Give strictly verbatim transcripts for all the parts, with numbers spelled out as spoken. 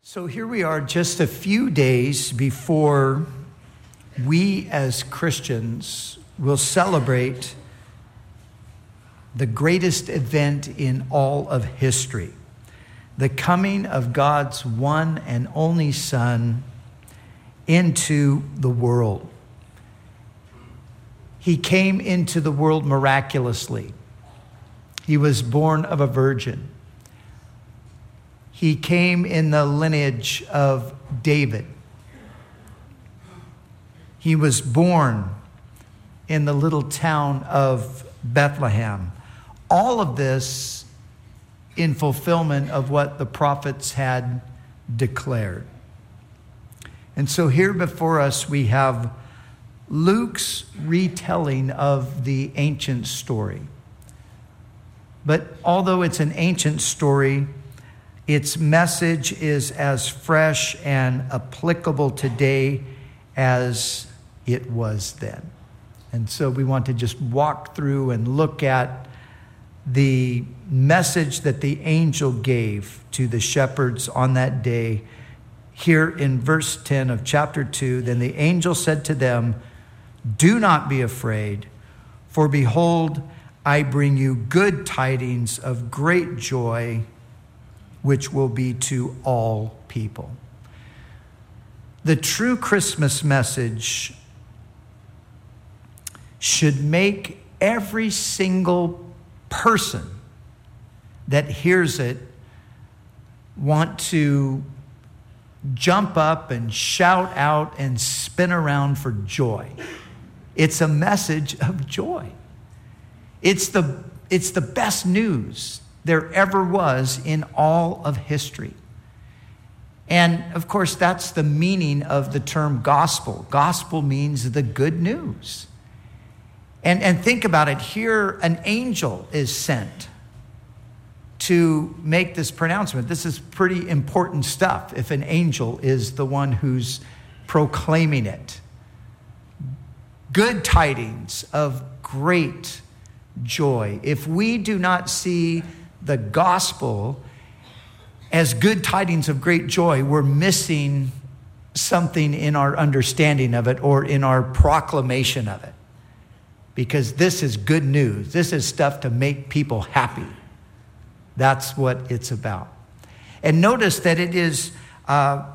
So here we are just a few days before we as Christians will celebrate the greatest event in all of history, the coming of God's one and only Son into the world. He came into the world miraculously. He was born of a virgin. He came in the lineage of David. He was born in the little town of Bethlehem. All of this in fulfillment of what the prophets had declared. And so here before us we have Luke's retelling of the ancient story. But although it's an ancient story, its message is as fresh and applicable today as it was then. And so we want to just walk through and look at the message that the angel gave to the shepherds on that day. Here in verse ten of chapter two, then the angel said to them, "Do not be afraid, for behold, I bring you good tidings of great joy, which will be to all people." The true Christmas message should make every single person that hears it want to jump up and shout out and spin around for joy. It's a message of joy. It's the, it's the best news there ever was in all of history. And of course, that's the meaning of the term gospel. Gospel means the good news. And, and think about it. Here, an angel is sent to make this pronouncement. This is pretty important stuff if an angel is the one who's proclaiming it. Good tidings of great joy. If we do not see the gospel as good tidings of great joy, we're missing something in our understanding of it or in our proclamation of it. Because this is good news. This is stuff to make people happy. That's what it's about. And notice that it is uh,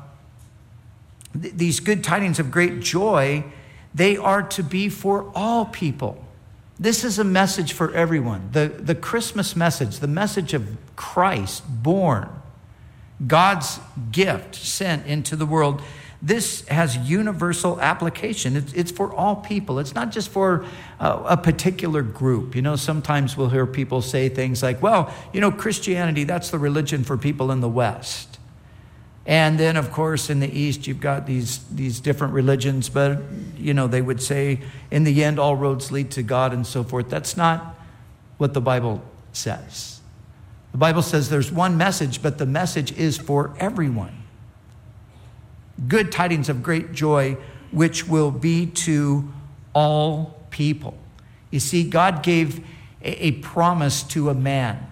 th- these good tidings of great joy, they are to be for all people. This is a message for everyone. The, the Christmas message, the message of Christ born, God's gift sent into the world, this has universal application. It's, it's for all people. It's not just for uh, a particular group. You know, sometimes we'll hear people say things like, well, you know, Christianity, that's the religion for people in the West. And then, of course, in the East, you've got these, these different religions, but, you know, they would say, in the end, all roads lead to God and so forth. That's not what the Bible says. The Bible says there's one message, but the message is for everyone. Good tidings of great joy, which will be to all people. You see, God gave a, a promise to a man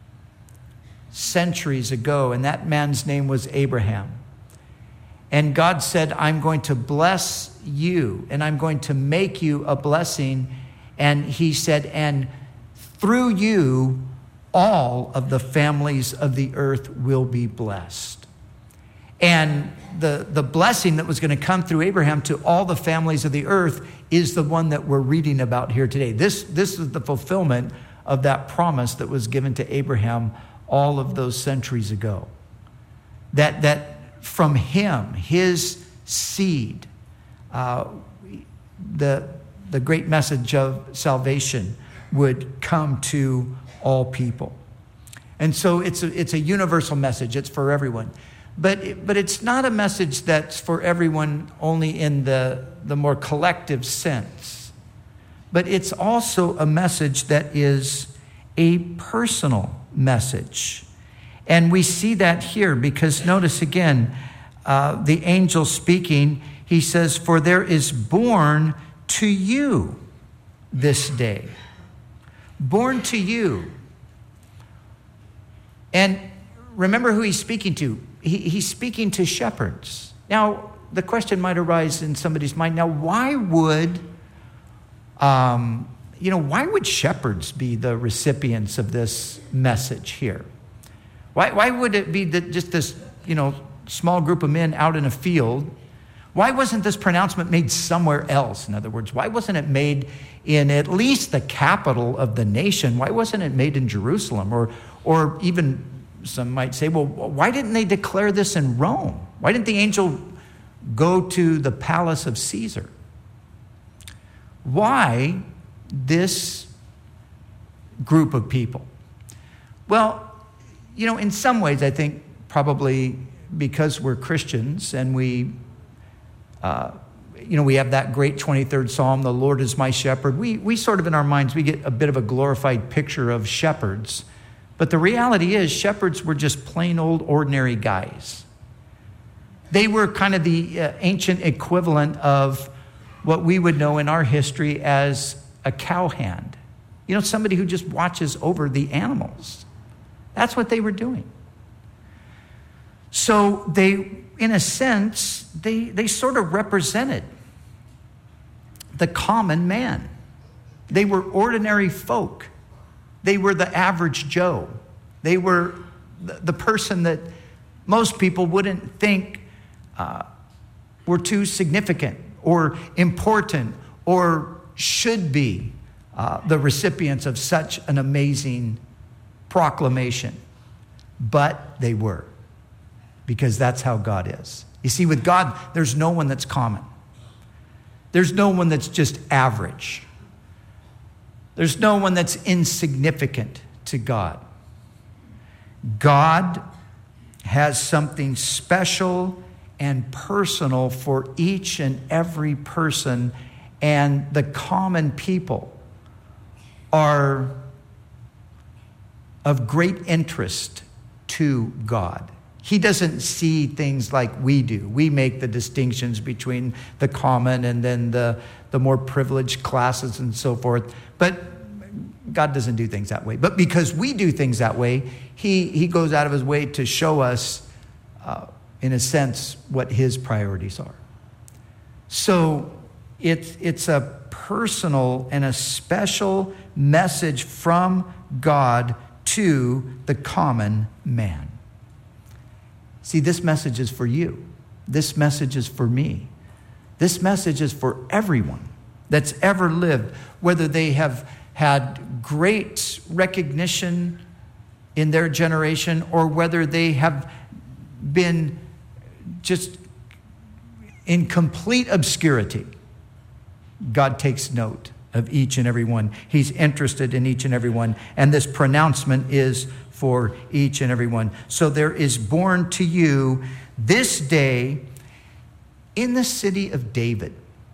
centuries ago, and that man's name was Abraham. And God said, I'm going to bless you, and I'm going to make you a blessing. And he said, and through you, all of the families of the earth will be blessed. And the, the blessing that was going to come through Abraham to all the families of the earth is the one that we're reading about here today. This, this is the fulfillment of that promise that was given to Abraham all of those centuries ago. That, that from him, his seed, uh, the, the great message of salvation would come to all people. And so it's a, it's a universal message. It's for everyone. But, but it's not a message that's for everyone only in the, the more collective sense. But it's also a message that is a personal message. And we see that here because notice again, uh, the angel speaking, he says, for there is born to you this day. Born to you. And remember who he's speaking to. he, he's speaking to shepherds. Now, the question might arise in somebody's mind, now why would, um, you know, why would shepherds be the recipients of this message here? Why, why would it be that just this, you know, small group of men out in a field? Why wasn't this pronouncement made somewhere else? In other words, why wasn't it made in at least the capital of the nation? Why wasn't it made in Jerusalem? Or, or even some might say, well, why didn't they declare this in Rome? Why didn't the angel go to the palace of Caesar? Why this group of people? Well, you know, in some ways, I think probably because we're Christians and we, uh, you know, we have that great twenty-third Psalm, the Lord is my shepherd. We, we sort of in our minds, we get a bit of a glorified picture of shepherds. But the reality is shepherds were just plain old ordinary guys. They were kind of the uh, ancient equivalent of what we would know in our history as a cowhand. You know, somebody who just watches over the animals. That's what they were doing. So they, in a sense, they, they sort of represented the common man. They were ordinary folk. They were the average Joe. They were the, the person that most people wouldn't think uh, were too significant or important or should be uh, the recipients of such an amazing proclamation. But they were, because that's how God is. You see, with God, there's no one that's common. There's no one that's just average. There's no one that's insignificant to God. God has something special and personal for each and every person, and the common people are of great interest to God. He doesn't see things like we do. We make the distinctions between the common and then the, the more privileged classes and so forth. But God doesn't do things that way. But because we do things that way, he, he goes out of his way to show us, uh, in a sense, what his priorities are. So it's, it's a personal and a special message from God to the common man. See, this message is for you. This message is for me. This message is for everyone that's ever lived, whether they have had great recognition in their generation or whether they have been just in complete obscurity. God takes note of each and every one. He's interested in each and every one. And this pronouncement is for each and every one. So there is born to you this day in the city of David.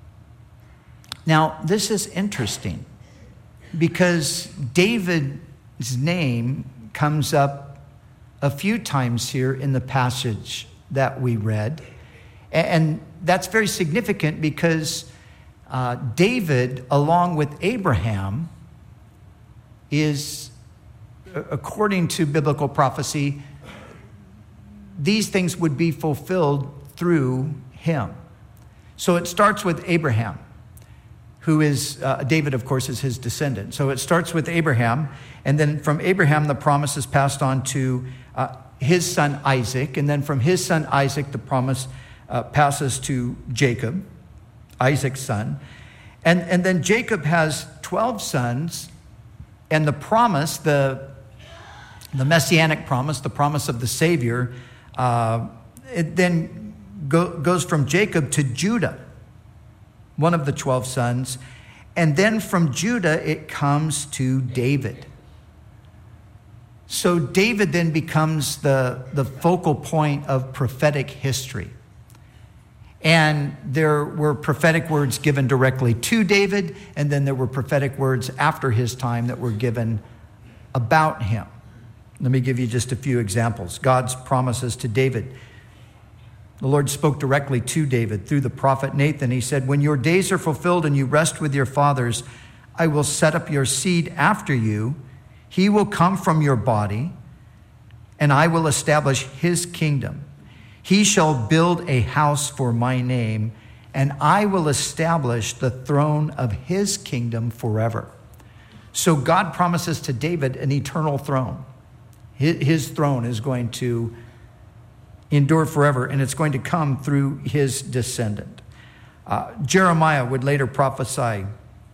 Now, this is interesting because David's name comes up a few times here in the passage that we read. And that's very significant because uh, David, along with Abraham, is, according to biblical prophecy, these things would be fulfilled through him. So it starts with Abraham, who is, uh, David, of course, is his descendant. So it starts with Abraham, and then from Abraham, the promise is passed on to uh, his son Isaac, and then from his son Isaac, the promise uh, passes to Jacob, Isaac's son. And, and then Jacob has twelve sons, and the promise, the, the messianic promise, the promise of the Savior, uh, it then go, goes from Jacob to Judah, one of the twelve sons. And then from Judah, it comes to David. So David then becomes the, the focal point of prophetic history. And there were prophetic words given directly to David, and then there were prophetic words after his time that were given about him. Let me give you just a few examples. God's promises to David. The Lord spoke directly to David through the prophet Nathan. He said, "When your days are fulfilled and you rest with your fathers, I will set up your seed after you. He will come from your body, and I will establish his kingdom. He shall build a house for my name, and I will establish the throne of his kingdom forever. So God promises to David an eternal throne. His throne is going to endure forever, and it's going to come through his descendant. Uh, Jeremiah would later prophesy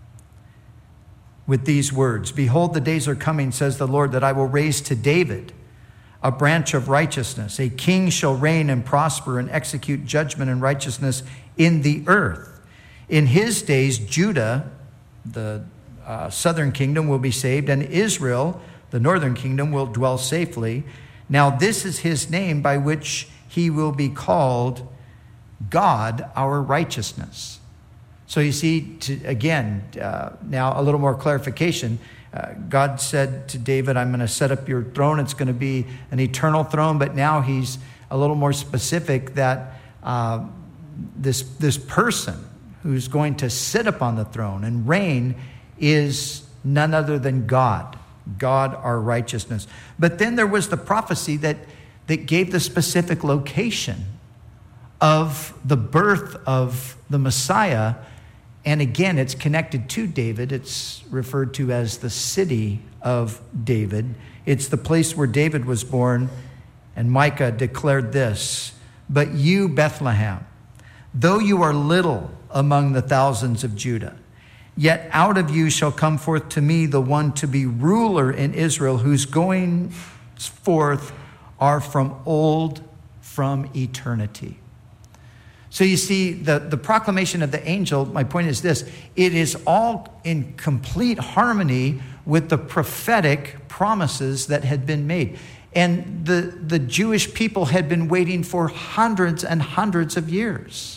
with these words, "Behold, the days are coming, says the Lord, that I will raise to David a branch of righteousness. A king shall reign and prosper and execute judgment and righteousness in the earth. In his days, Judah, the uh, southern kingdom, will be saved, and Israel, the northern kingdom, will dwell safely. Now this is his name by which he will be called God, our righteousness." So you see, to, again, uh, now a little more clarification. Uh, God said to David, "I'm going to set up your throne. It's going to be an eternal throne." But now he's a little more specific that uh, this, this person who's going to sit upon the throne and reign is none other than God. God, our righteousness. But then there was the prophecy that, that gave the specific location of the birth of the Messiah. And again, it's connected to David. It's referred to as the city of David. It's the place where David was born. And Micah declared this, "But you, Bethlehem, though you are little among the thousands of Judah, yet out of you shall come forth to me the one to be ruler in Israel, whose goings forth are from old, from eternity." So you see, the, the proclamation of the angel, my point is this, it is all in complete harmony with the prophetic promises that had been made. And the, the Jewish people had been waiting for hundreds and hundreds of years.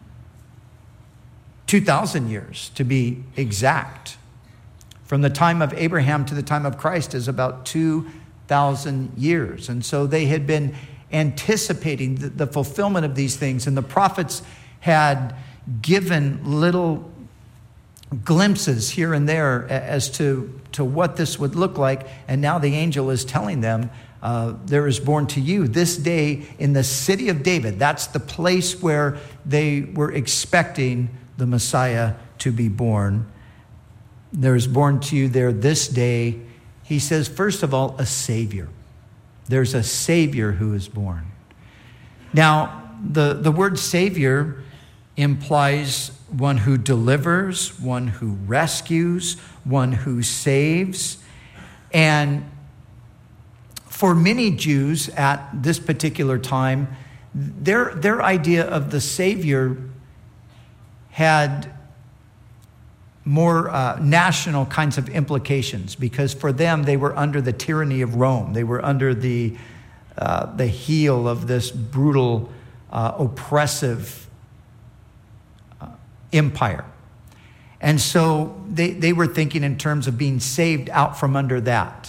two thousand years, to be exact. From the time of Abraham to the time of Christ is about two thousand years. And so they had been anticipating the, the fulfillment of these things. And the prophets had given little glimpses here and there as to, to what this would look like. And now the angel is telling them, uh, there is born to you this day in the city of David. That's the place where they were expecting the Messiah to be born. There is born to you there this day, he says, first of all, a Savior. There's a Savior who is born. Now, the, the word Savior implies one who delivers, one who rescues, one who saves. And for many Jews at this particular time, their, their idea of the Savior had more uh, national kinds of implications, because for them, they were under the tyranny of Rome. They were under the, uh, the heel of this brutal, uh, oppressive uh, empire. And so they, they were thinking in terms of being saved out from under that.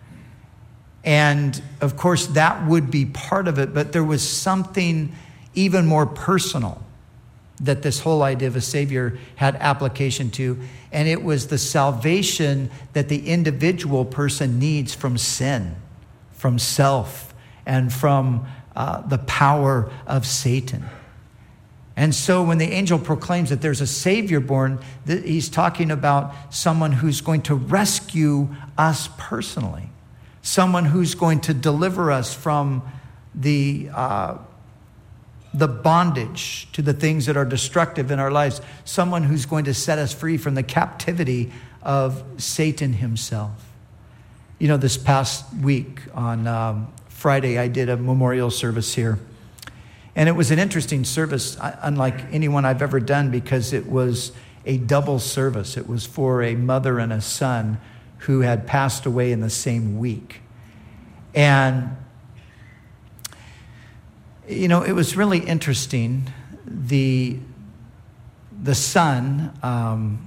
And of course, that would be part of it, but there was something even more personal that this whole idea of a Savior had application to, and it was the salvation that the individual person needs from sin, from self, and from uh, the power of Satan. And so when the angel proclaims that there's a Savior born, th- he's talking about someone who's going to rescue us personally, someone who's going to deliver us from the uh, the bondage to the things that are destructive in our lives, someone who's going to set us free from the captivity of Satan himself. You know, this past week on um, Friday, I did a memorial service here. And it was an interesting service, unlike anyone I've ever done, because it was a double service. It was for a mother and a son who had passed away in the same week. And you know, it was really interesting. The, the son um,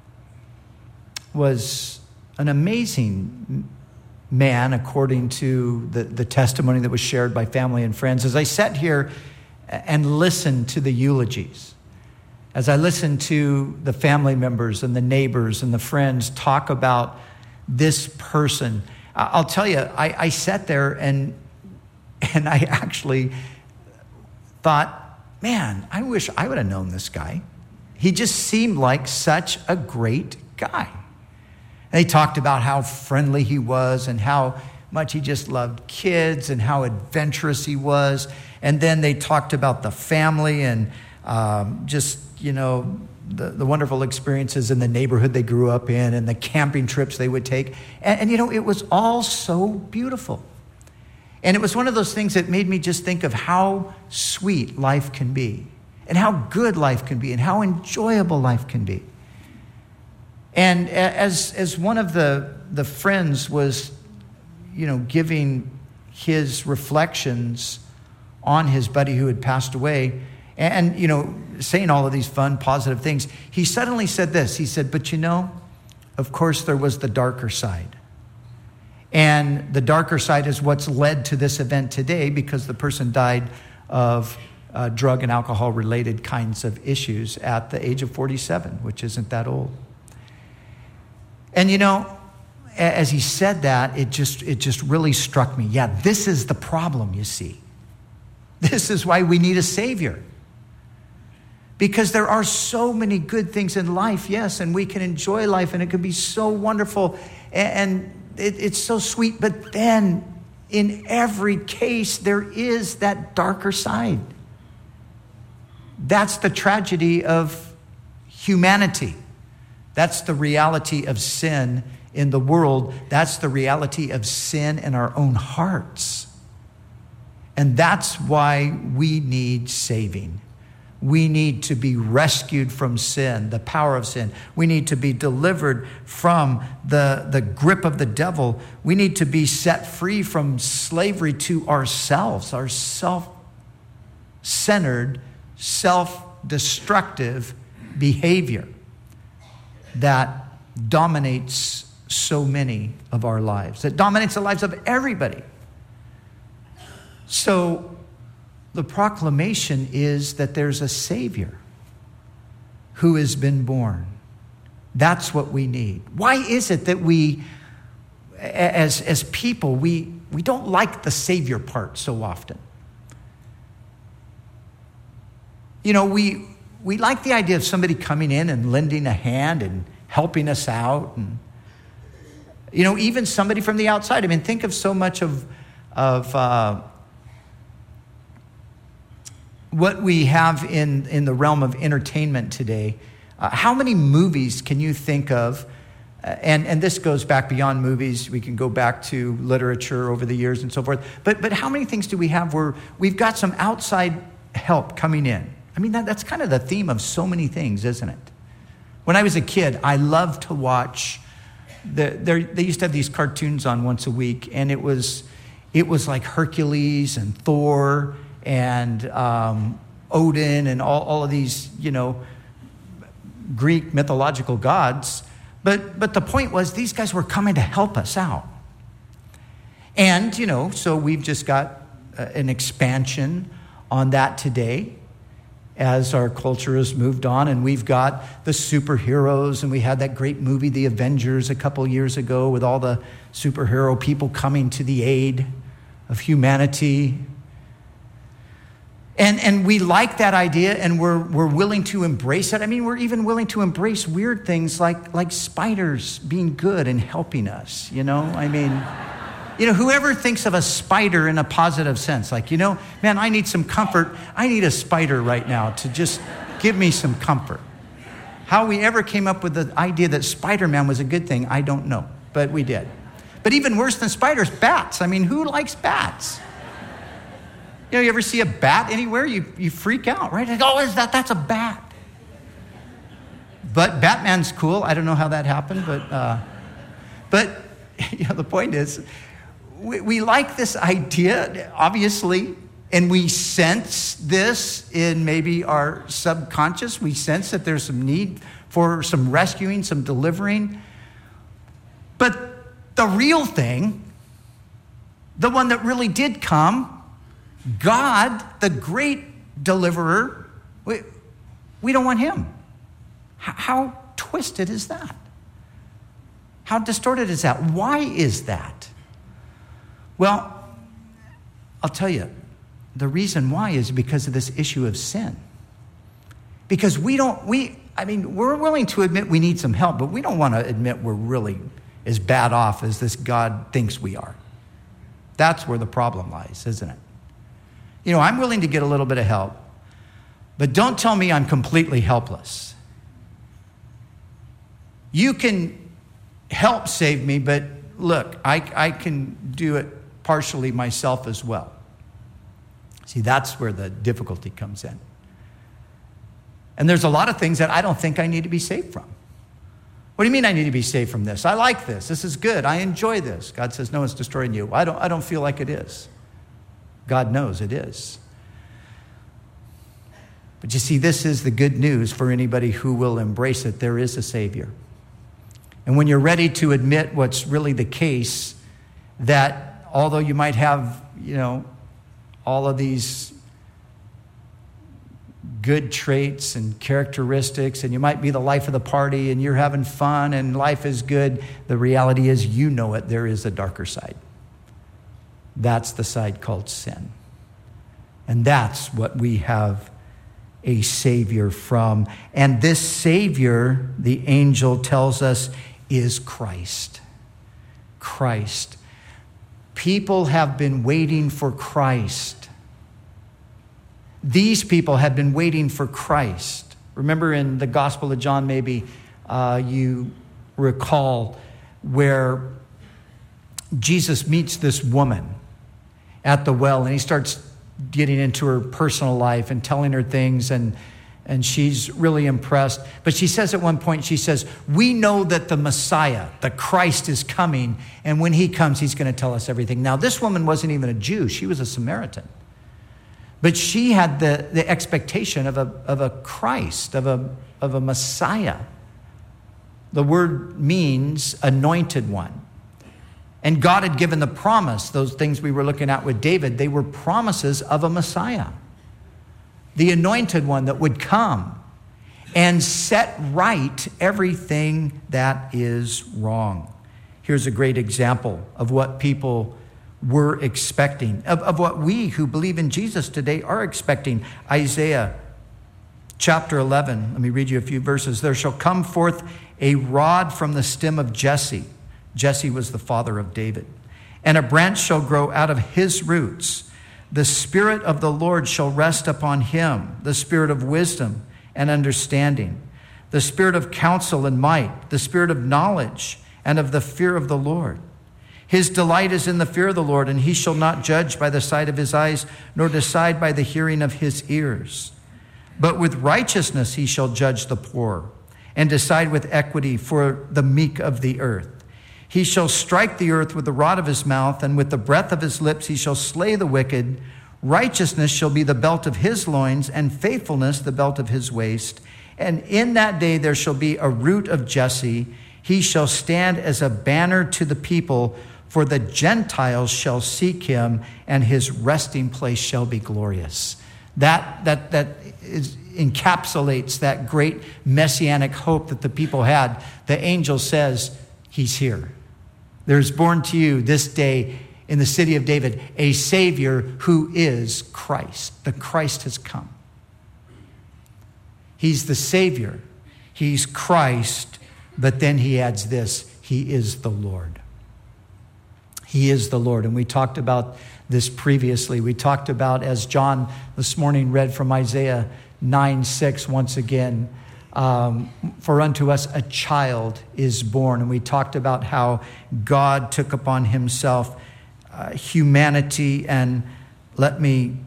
was an amazing man, according to the, the testimony that was shared by family and friends. As I sat here and listened to the eulogies, as I listened to the family members and the neighbors and the friends talk about this person, I'll tell you, I, I sat there and and I actually thought, man, I wish I would have known this guy. He just seemed like such a great guy. And they talked about how friendly he was and how much he just loved kids and how adventurous he was. And then they talked about the family and um, just, you know, the, the wonderful experiences in the neighborhood they grew up in and the camping trips they would take. And, and, you know, it was all so beautiful. And it was one of those things that made me just think of how sweet life can be and how good life can be and how enjoyable life can be. And as as one of the, the friends was, you know, giving his reflections on his buddy who had passed away and, you know, saying all of these fun, positive things, he suddenly said this. He said, but you know, of course there was the darker side. And the darker side is what's led to this event today because the person died of uh, drug and alcohol related kinds of issues at the age of forty-seven, which isn't that old. And you know, as he said that, it just it just really struck me. Yeah, this is the problem, you see. This is why we need a Savior. Because there are so many good things in life, yes, and we can enjoy life, and it can be so wonderful, and it, it's so sweet. But then, in every case, there is that darker side. That's the tragedy of humanity. That's the reality of sin in the world. That's the reality of sin in our own hearts. And that's why we need saving. We need to be rescued from sin, the power of sin. We need to be delivered from the, the grip of the devil. We need to be set free from slavery to ourselves, our self-centered, self-destructive behavior that dominates so many of our lives, that dominates the lives of everybody. So the proclamation is that there's a Savior who has been born. That's what we need. Why is it that we, as, as people, we, we don't like the Savior part so often? You know, we we like the idea of somebody coming in and lending a hand and helping us out. And, you know, even somebody from the outside. I mean, think of so much of, of uh, what we have in, in the realm of entertainment today. Uh, how many movies can you think of? Uh, and, and this goes back beyond movies. We can go back to literature over the years and so forth. But, but how many things do we have where we've got some outside help coming in? I mean, that, that's kind of the theme of so many things, isn't it? When I was a kid, I loved to watch, the, they used to have these cartoons on once a week, and it was it was like Hercules and Thor and um, Odin and all, all of these, you know, Greek mythological gods. But, but the point was these guys were coming to help us out. And, you know, so we've just got an expansion on that today, as our culture has moved on, and we've got the superheroes, and we had that great movie, The Avengers, a couple years ago with all the superhero people coming to the aid of humanity. And and we like that idea, and we're we're willing to embrace it. I mean, we're even willing to embrace weird things like like spiders being good and helping us, you know? I mean, you know, whoever thinks of a spider in a positive sense, like, you know, man, I need some comfort. I need a spider right now to just give me some comfort. How we ever came up with the idea that Spider-Man was a good thing, I don't know, but we did. But even worse than spiders, bats. I mean, who likes bats? You know, you ever see a bat anywhere, you, you freak out, right? Like, oh, is that, that's a bat. But Batman's cool. I don't know how that happened, but, uh, but you know, the point is, We, we like this idea, obviously, and we sense this in maybe our subconscious. We sense that there's some need for some rescuing, some delivering. But the real thing, the one that really did come, God, the great deliverer, we, we don't want him. How, how twisted is that? How distorted is that? Why is that? Well, I'll tell you, the reason why is because of this issue of sin. Because we don't, we, I mean, we're willing to admit we need some help, but we don't want to admit we're really as bad off as this God thinks we are. That's where the problem lies, isn't it? You know, I'm willing to get a little bit of help, but don't tell me I'm completely helpless. You can help save me, but look, I, I can do it partially myself as well. See, that's where the difficulty comes in. And there's a lot of things that I don't think I need to be saved from. What do you mean I need to be saved from this? I like this. This is good. I enjoy this. God says, no, it's destroying you. I don't, I don't feel like it is. God knows it is. But you see, this is the good news for anybody who will embrace it. There is a Savior. And when you're ready to admit what's really the case, that although you might have, you know, all of these good traits and characteristics, and you might be the life of the party, and you're having fun, and life is good, the reality is, you know it, there is a darker side. That's the side called sin. And that's what we have a Savior from. And this Savior, the angel tells us, is Christ. Christ. People have been waiting for Christ. These people have been waiting for Christ. Remember in the Gospel of John, maybe uh, you recall where Jesus meets this woman at the well, and he starts getting into her personal life and telling her things, and and she's really impressed. But she says at one point, she says, we know that the Messiah, the Christ, is coming, and when he comes, he's going to tell us everything. Now, this woman wasn't even a Jew. She was a Samaritan. But she had the, the expectation of a, of a Christ, of a, of a Messiah. The word means anointed one. And God had given the promise, those things we were looking at with David, they were promises of a Messiah. The anointed one that would come and set right everything that is wrong. Here's a great example of what people were expecting, of, of what we who believe in Jesus today are expecting. Isaiah chapter eleven, let me read you a few verses. There shall come forth a rod from the stem of Jesse. Jesse was the father of David. And a branch shall grow out of his roots. The Spirit of the Lord shall rest upon him, the Spirit of wisdom and understanding, the Spirit of counsel and might, the Spirit of knowledge and of the fear of the Lord. His delight is in the fear of the Lord, and he shall not judge by the sight of his eyes, nor decide by the hearing of his ears. But with righteousness he shall judge the poor, and decide with equity for the meek of the earth. He shall strike the earth with the rod of his mouth, and with the breath of his lips he shall slay the wicked. Righteousness shall be the belt of his loins, and faithfulness the belt of his waist. And in that day there shall be a root of Jesse. He shall stand as a banner to the people, for the Gentiles shall seek him, and his resting place shall be glorious. That, that, that is, encapsulates that great messianic hope that the people had. The angel says, he's here. There's born to you this day in the city of David a Savior who is Christ. The Christ has come. He's the Savior. He's Christ. But then he adds this, he is the Lord. He is the Lord. And we talked about this previously. We talked about, as John this morning read from Isaiah nine six once again, Um, for unto us a child is born. And we talked about how God took upon himself uh, humanity. And let me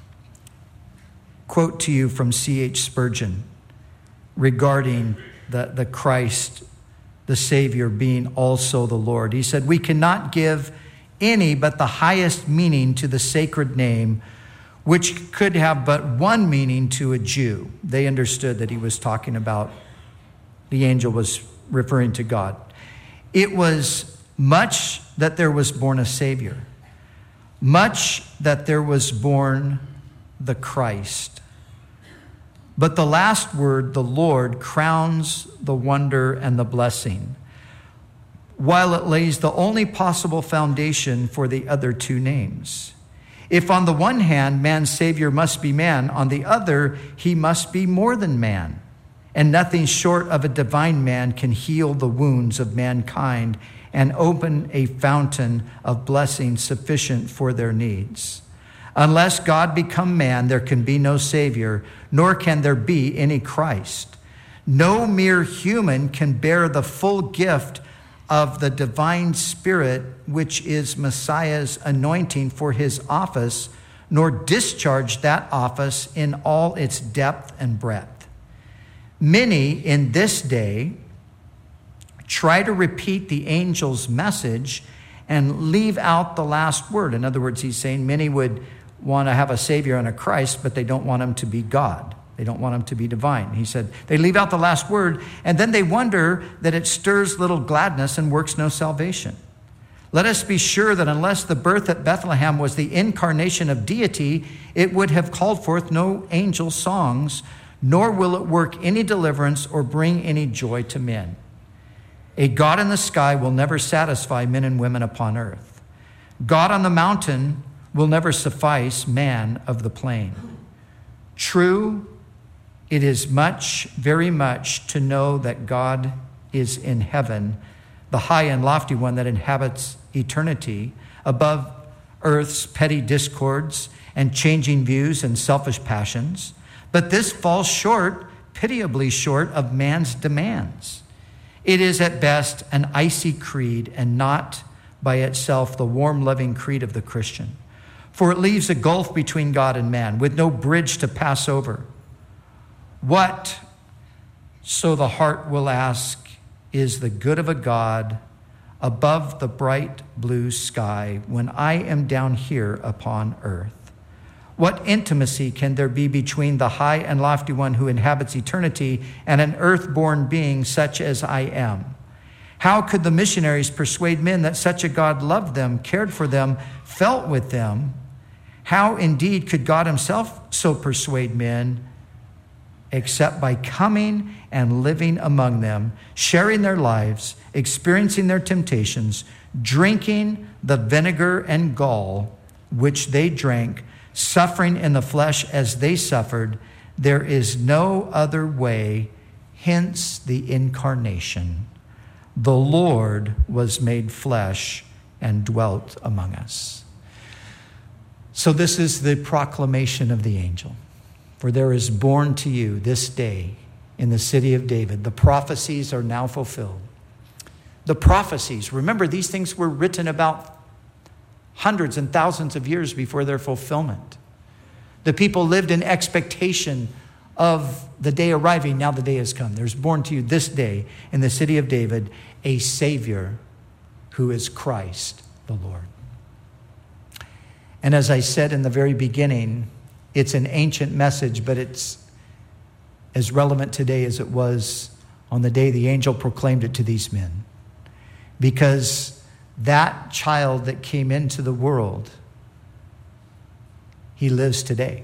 quote to you from C H Spurgeon regarding the, the Christ, the Savior, being also the Lord. He said, we cannot give any but the highest meaning to the sacred name, which could have but one meaning to a Jew. They understood that he was talking about, the angel was referring to God. It was much that there was born a Savior, much that there was born the Christ. But the last word, the Lord, crowns the wonder and the blessing, while it lays the only possible foundation for the other two names. If on the one hand, man's Savior must be man, on the other, he must be more than man. And nothing short of a divine man can heal the wounds of mankind and open a fountain of blessing sufficient for their needs. Unless God become man, there can be no Savior, nor can there be any Christ. No mere human can bear the full gift of the divine Spirit, which is Messiah's anointing for his office, nor discharge that office in all its depth and breadth. Many in this day try to repeat the angel's message and leave out the last word. In other words, he's saying many would want to have a Savior and a Christ, but they don't want him to be God. They don't want him to be divine. He said they leave out the last word, and then they wonder that it stirs little gladness and works no salvation. Let us be sure that unless the birth at Bethlehem was the incarnation of deity, it would have called forth no angel songs, nor will it work any deliverance or bring any joy to men. A God in the sky will never satisfy men and women upon earth. God on the mountain will never suffice man of the plain. True, it is much, very much, to know that God is in heaven, the high and lofty one that inhabits eternity, above earth's petty discords and changing views and selfish passions. But this falls short, pitiably short, of man's demands. It is at best an icy creed and not by itself the warm, loving creed of the Christian. For it leaves a gulf between God and man with no bridge to pass over. What, so the heart will ask, is the good of a God above the bright blue sky when I am down here upon earth? What intimacy can there be between the high and lofty one who inhabits eternity and an earth-born being such as I am? How could the missionaries persuade men that such a God loved them, cared for them, felt with them? How indeed could God himself so persuade men, except by coming and living among them, sharing their lives, experiencing their temptations, drinking the vinegar and gall which they drank, suffering in the flesh as they suffered? There is no other way, hence the incarnation. The Lord was made flesh and dwelt among us. So this is the proclamation of the angel. For there is born to you this day in the city of David. The prophecies are now fulfilled. The prophecies, remember, these things were written about hundreds and thousands of years before their fulfillment. The people lived in expectation of the day arriving. Now the day has come. There's born to you this day in the city of David a Savior who is Christ the Lord. And as I said in the very beginning, it's an ancient message, but it's as relevant today as it was on the day the angel proclaimed it to these men. Because that child that came into the world, he lives today.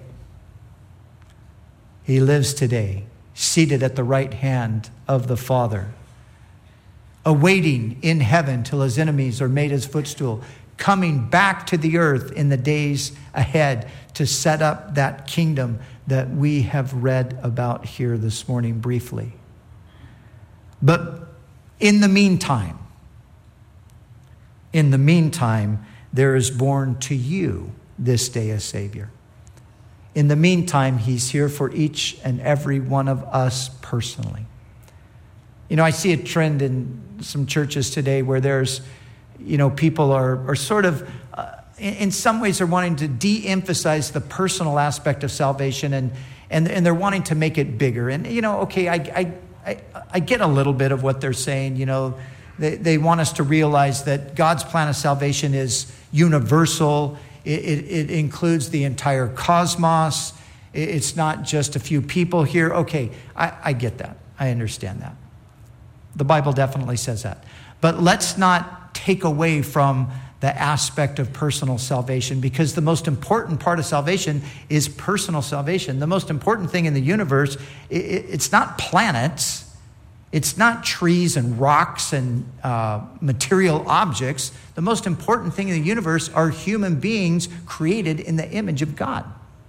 He lives today, seated at the right hand of the Father, awaiting in heaven till his enemies are made his footstool, coming back to the earth in the days ahead to set up that kingdom that we have read about here this morning briefly. But in the meantime, in the meantime, there is born to you this day a Savior. In the meantime, he's here for each and every one of us personally. You know, I see a trend in some churches today where there's, you know, people are, are sort of, uh, in, in some ways are wanting to de-emphasize the personal aspect of salvation, and, and, and they're wanting to make it bigger. And, you know, okay, I, I, I, I get a little bit of what they're saying. You know, they, they want us to realize that God's plan of salvation is universal. It, it, it includes the entire cosmos. It, it's not just a few people here. Okay, I, I get that. I understand that. The Bible definitely says that. But let's not take away from the aspect of personal salvation, because the most important part of salvation is personal salvation. The most important thing in the universe, it, it's not planets. It's not trees and rocks and uh, material objects. The most important thing in the universe are human beings created in the image of God.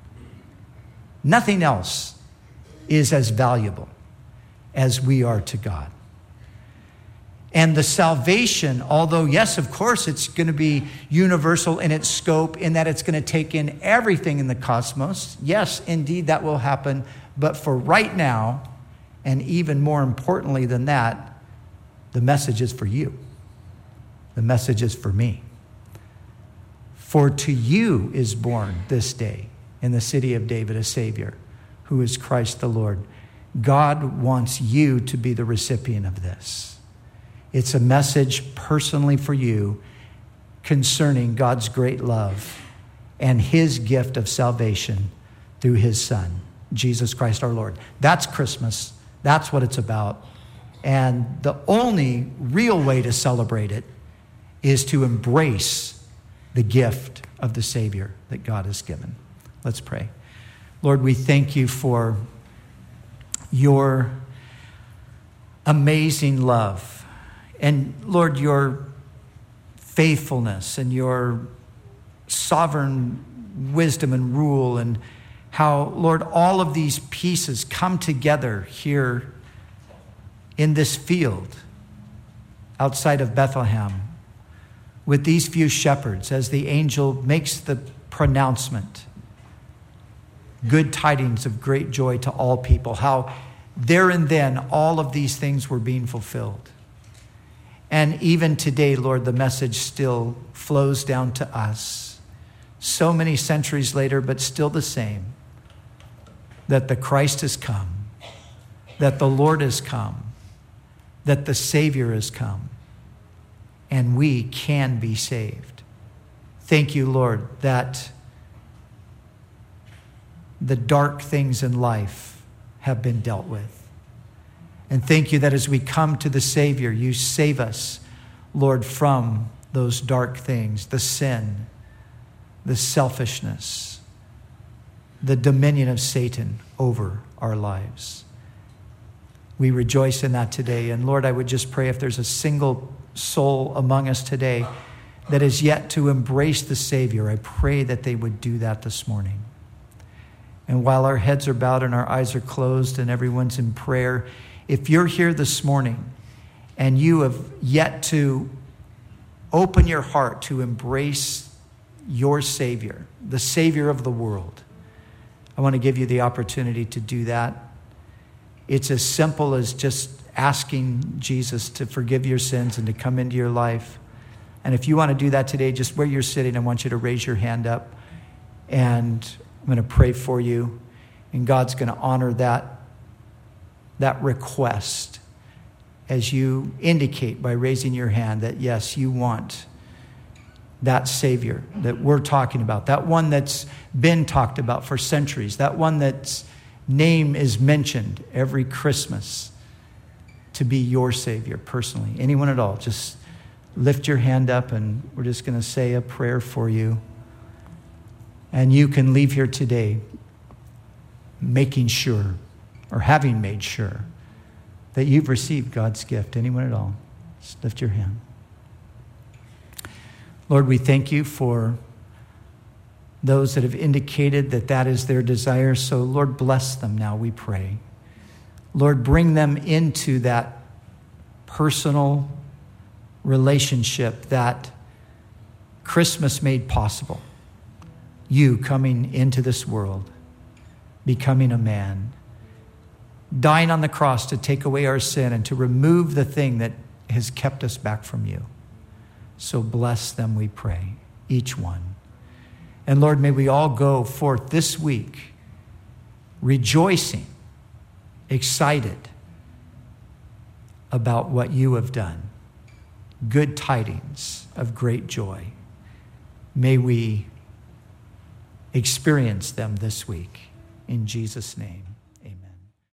Nothing else is as valuable as we are to God. And the salvation, although, yes, of course, it's going to be universal in its scope, in that it's going to take in everything in the cosmos. Yes, indeed, that will happen. But for right now, and even more importantly than that, the message is for you. The message is for me. For to you is born this day in the city of David a Savior, who is Christ the Lord. God wants you to be the recipient of this. It's a message personally for you concerning God's great love and his gift of salvation through his Son, Jesus Christ our Lord. That's Christmas. That's what it's about. And the only real way to celebrate it is to embrace the gift of the Savior that God has given. Let's pray. Lord, we thank you for your amazing love. And Lord, your faithfulness and your sovereign wisdom and rule, and how, Lord, all of these pieces come together here in this field outside of Bethlehem with these few shepherds as the angel makes the pronouncement. Good tidings of great joy to all people. How there and then all of these things were being fulfilled. And even today, Lord, the message still flows down to us. So many centuries later, but still the same. That the Christ has come. That the Lord has come. That the Savior has come. And we can be saved. Thank you, Lord, that the dark things in life have been dealt with. And thank you that as we come to the Savior, you save us, Lord, from those dark things, the sin, the selfishness, the dominion of Satan over our lives. We rejoice in that today. And Lord, I would just pray if there's a single soul among us today that is yet to embrace the Savior, I pray that they would do that this morning. And while our heads are bowed and our eyes are closed and everyone's in prayer, if you're here this morning and you have yet to open your heart to embrace your Savior, the Savior of the world, I want to give you the opportunity to do that. It's as simple as just asking Jesus to forgive your sins and to come into your life. And if you want to do that today, just where you're sitting, I want you to raise your hand up. And I'm going to pray for you. And God's going to honor that that request as you indicate by raising your hand that, yes, you want that Savior that we're talking about, that one that's been talked about for centuries, that one that's name is mentioned every Christmas to be your Savior personally. Anyone at all, just lift your hand up and we're just going to say a prayer for you. And you can leave here today making sure, or having made sure, that you've received God's gift. Anyone at all? Just lift your hand. Lord, we thank you for those that have indicated that that is their desire. So, Lord, bless them now, we pray. Lord, bring them into that personal relationship that Christmas made possible. You coming into this world, becoming a man, dying on the cross to take away our sin and to remove the thing that has kept us back from you. So bless them, we pray, each one. And Lord, may we all go forth this week rejoicing, excited about what you have done. Good tidings of great joy. May we experience them this week. In Jesus' name.